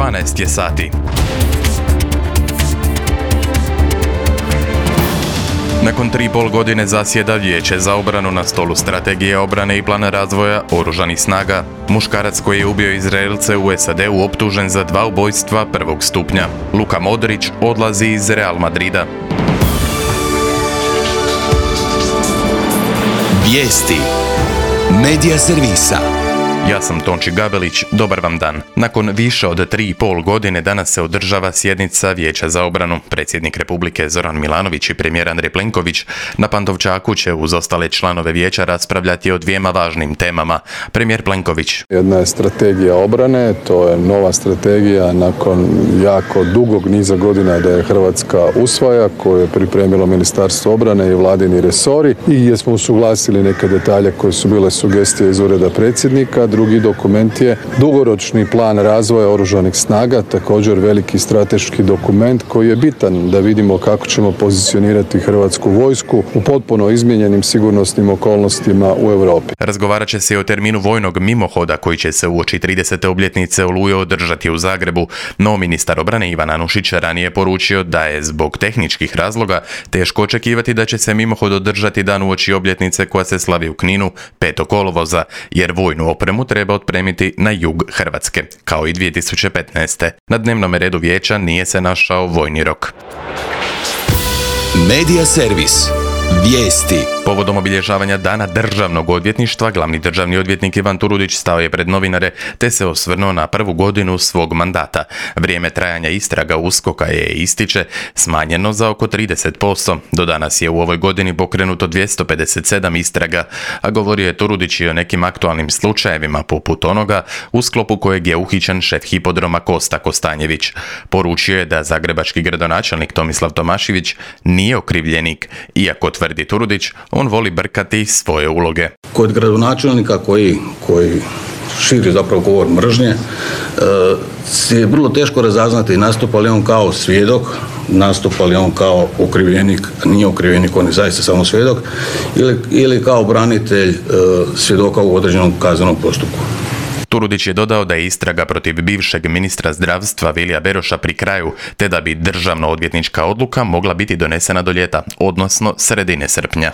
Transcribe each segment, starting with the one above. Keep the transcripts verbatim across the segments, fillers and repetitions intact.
dvanaest je sati. Nakon tri i pol godine zasjeda Vijeće za obranu na stolu strategije obrane i plana razvoja oružanih snaga. Muškarac koji je ubio Izraelce u S A D-u optužen za dva ubojstva prvog stupnja. Luka Modrić odlazi iz Real Madrida. Vijesti Medija servisa. Ja sam Tonči Gabelić, dobar vam dan. Nakon više od tri i pol godine danas se održava sjednica Vijeća za obranu. Predsjednik Republike Zoran Milanović i premijer Andrej Plenković na Pantovčaku će uz ostale članove vijeća raspravljati o dvijema važnim temama. Premijer Plenković. Jedna je strategija obrane, to je nova strategija nakon jako dugog niza godina da je Hrvatska usvaja, koju je pripremilo Ministarstvo obrane i vladini resori i gdje smo usuglasili neke detalje koje su bile sugestije iz ureda predsjednika. Drugi dokument je dugoročni plan razvoja oružanih snaga, također veliki strateški dokument koji je bitan da vidimo kako ćemo pozicionirati Hrvatsku vojsku u potpuno izmijenjenim sigurnosnim okolnostima u Europi. Razgovarat će se i o terminu vojnog mimohoda koji će se uoči tridesete obljetnice Oluje održati u Zagrebu, no ministar obrane Ivan Anušić ranije poručio da je zbog tehničkih razloga teško očekivati da će se mimohod održati dan uoči obljetnice koja se slavi u Kninu petog kolovoza, jer vojnu opremu treba otpremiti na jug Hrvatske, kao i dvije tisuće petnaeste. Na dnevnom redu vijeća nije se našao vojni rok. Medija servis. Vijesti. Povodom obilježavanja Dana državnog odvjetništva, glavni državni odvjetnik Ivan Turudić stao je pred novinare te se osvrnuo na prvu godinu svog mandata. Vrijeme trajanja istraga U S K O-a je, ističe, smanjeno za oko trideset posto. Do danas je u ovoj godini pokrenuto dvjesto pedeset sedam istraga, a govorio je Turudić i o nekim aktualnim slučajevima poput onoga u sklopu kojeg je uhićen šef hipodroma Kosta Kostanjević. Poručio je da zagrebački gradonačelnik Tomislav Tomašević nije okrivljenik, iako tvrdi Turudić, on voli brkati svoje uloge. Kod gradonačelnika koji, koji širi zapravo govor mržnje, e, je vrlo teško razaznati nastupa li on kao svjedok, nastupa li on kao okrivljenik, nije okrivljenik, on je zaista samo svjedok, ili, ili kao branitelj e, svjedoka u određenom kaznenom postupku. Turudić je dodao da je istraga protiv bivšeg ministra zdravstva Vilija Beroša pri kraju, te da bi državno odvjetnička odluka mogla biti donesena do ljeta, odnosno sredine srpnja.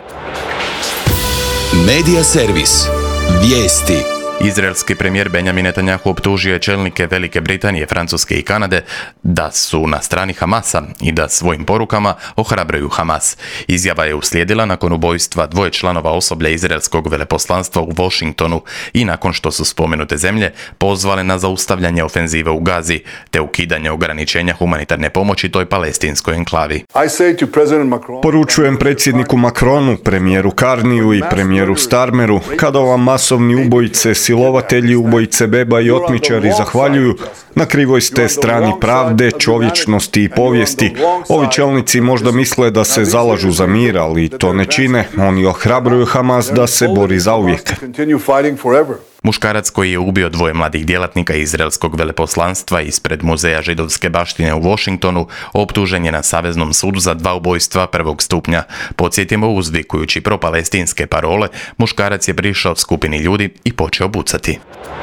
Medija servis. Vijesti. Izraelski premijer Benjamin Netanjahu optužio je čelnike Velike Britanije, Francuske i Kanade da su na strani Hamasa i da svojim porukama ohrabruju Hamas. Izjava je uslijedila nakon ubojstva dvoje članova osoblja izraelskog veleposlanstva u Washingtonu i nakon što su spomenute zemlje pozvale na zaustavljanje ofenzive u Gazi te ukidanje ograničenja humanitarne pomoći toj palestinskoj enklavi. Poručujem predsjedniku Macronu, premijeru Carneyu i premijeru Starmeru, kada vam masovni ubojice, silovatelji, ubojice beba i otmičari zahvaljuju, na krivoj ste strani pravde, čovječnosti i povijesti. Ovi čelnici možda misle da se zalažu za mir, ali to ne čine. Oni ohrabruju Hamas da se bori zauvijek. Muškarac koji je ubio dvoje mladih djelatnika izraelskog veleposlanstva ispred muzeja židovske baštine u Washingtonu optužen je na Saveznom sudu za dva ubojstva prvog stupnja. Podsjetimo, uzvikujući propalestinske parole, muškarac je prišao skupini ljudi i počeo bucati.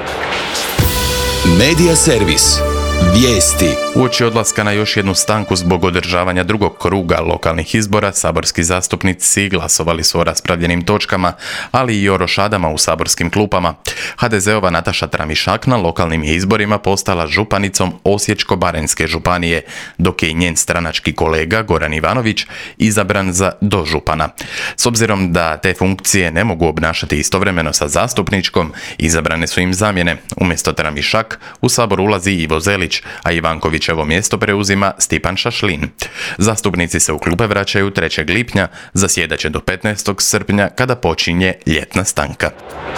Medija servis. Vijesti. Uoči odlaska na još jednu stanku zbog održavanja drugog kruga lokalnih izbora, saborski zastupnici glasovali su o raspravljenim točkama, ali i o rošadama u saborskim klupama. ha de zeova Nataša Tramišak na lokalnim je izborima postala županicom Osječko-baranjske županije, dok je i njen stranački kolega Goran Ivanović izabran za dožupana. S obzirom da te funkcije ne mogu obnašati istovremeno sa zastupničkom, izabrane su im zamjene. Umjesto Tramišak u sabor ulazi Ivo Zelić, a Ivankovićevo mjesto preuzima Stipan Šašlin. Zastupnici se u klupe vraćaju trećeg lipnja, zasjedat će do petnaestog srpnja kada počinje ljetna stanka.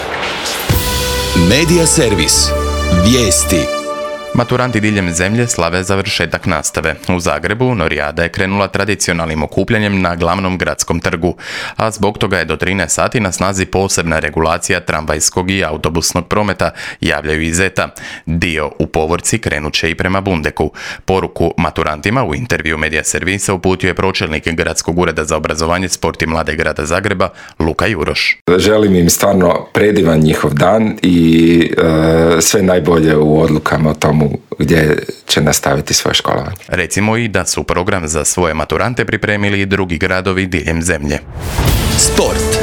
Medija servis. Vijesti. Maturanti diljem zemlje slave završetak nastave. U Zagrebu Norijada je krenula tradicionalnim okupljanjem na glavnom gradskom trgu, a zbog toga je do trinaest sati na snazi posebna regulacija tramvajskog i autobusnog prometa, javljaju iz Zeta. Dio u povorci krenut će i prema Bundeku. Poruku maturantima u intervju Medija servisa uputio je pročelnik Gradskog ureda za obrazovanje, sport i mlade grada Zagreba, Luka Juroš. Želim im stvarno predivan njihov dan i e, sve najbolje u odlukama o tom domu gdje će nastaviti svoje školovanje. Recimo i da su program za svoje maturante pripremili i drugi gradovi diljem zemlje. Sport.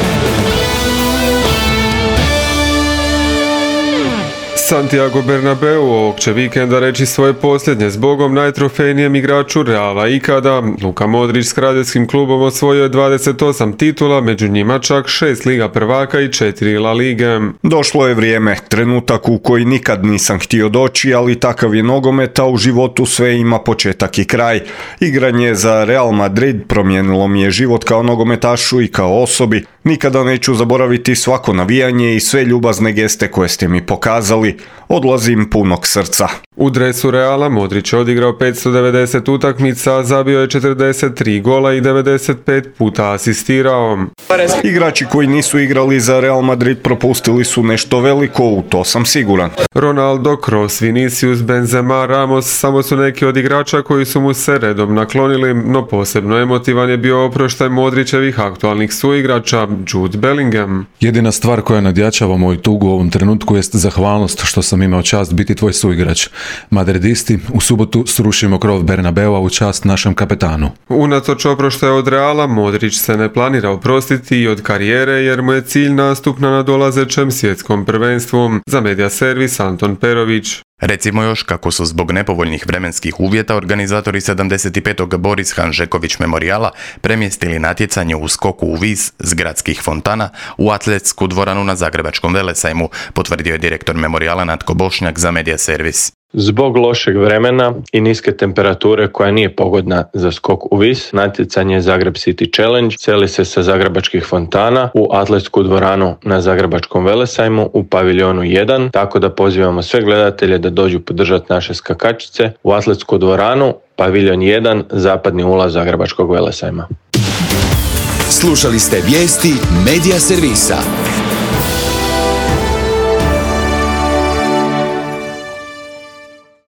Santiago Bernabeu ovog će vikenda reći svoje posljednje zbogom najtrofejnijem igraču Reala ikada. Luka Modrić s kraljevskim klubom osvojio je dvadeset osam titula, među njima čak šest Liga prvaka i četiri La Lige. Došlo je vrijeme, trenutak u koji nikad nisam htio doći, ali takav je nogomet, a u životu sve ima početak i kraj. Igranje za Real Madrid promijenilo mi je život kao nogometašu i kao osobi. Nikada neću zaboraviti svako navijanje i sve ljubazne geste koje ste mi pokazali. Odlazim punog srca. U dresu Reala Modrić je odigrao petsto devedeset utakmica, zabio je četrdeset tri gola i devedeset pet puta asistirao. Igrači koji nisu igrali za Real Madrid propustili su nešto veliko, u to sam siguran. Ronaldo, Kroos, Vinicius, Benzema, Ramos samo su neki od igrača koji su mu se redom naklonili, no posebno emotivan je bio oproštaj Modrićevih aktualnih suigrača, Jude Bellingham. Jedina stvar koja nadjačava moju tugu u ovom trenutku jest zahvalnost što sam imao čast biti tvoj suigrač. Madridisti, u subotu srušimo krov Bernabeua u čast našem kapetanu. Unatoč oproštaja od Reala, Modrić se ne planira oprostiti i od karijere jer mu je cilj nastup na nadolazećem svjetskom prvenstvu. Za Media Servis Anton Perović. Recimo još kako su zbog nepovoljnih vremenskih uvjeta organizatori sedamdeset petog Boris Hanžeković memorijala premjestili natjecanje u skoku u vis s gradskih fontana u atletsku dvoranu na Zagrebačkom Velesajmu, potvrdio je direktor memorijala Natko Bošnjak za Media Servis. Zbog lošeg vremena i niske temperature koja nije pogodna za skok u vis, natjecanje Zagreb City Challenge seli se sa Zagrebačkih fontana u atletsku dvoranu na Zagrebačkom Velesajmu u paviljonu jedan, tako da pozivamo sve gledatelje da dođu podržati naše skakačice u atletsku dvoranu, paviljon jedan, zapadni ulaz Zagrebačkog Velesajma. Slušali ste vijesti Media Servisa.